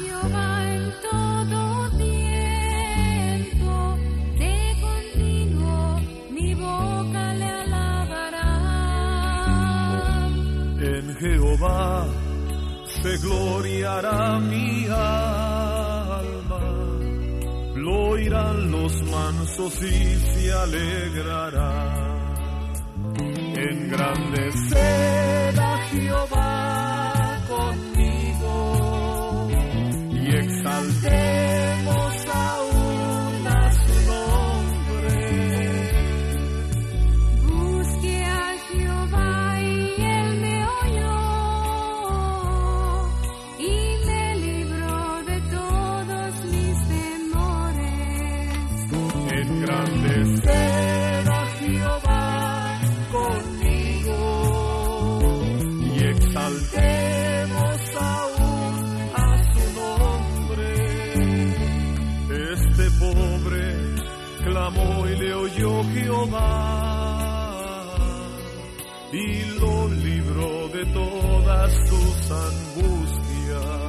Jehová en todo tiempo, de continuo mi boca le alabará. En Jehová se gloriará mi alma, lo oirán los mansos y se alegrarán. Engrandecer a Jehová conmigo y exaltemos aún a su nombre. Busqué a Jehová y él me oyó y me libró de todos mis temores. Engrandecer a Jehová conmigo y exaltemos aún a su nombre. Este pobre clamó y le oyó Jehová y lo libró de todas sus angustias.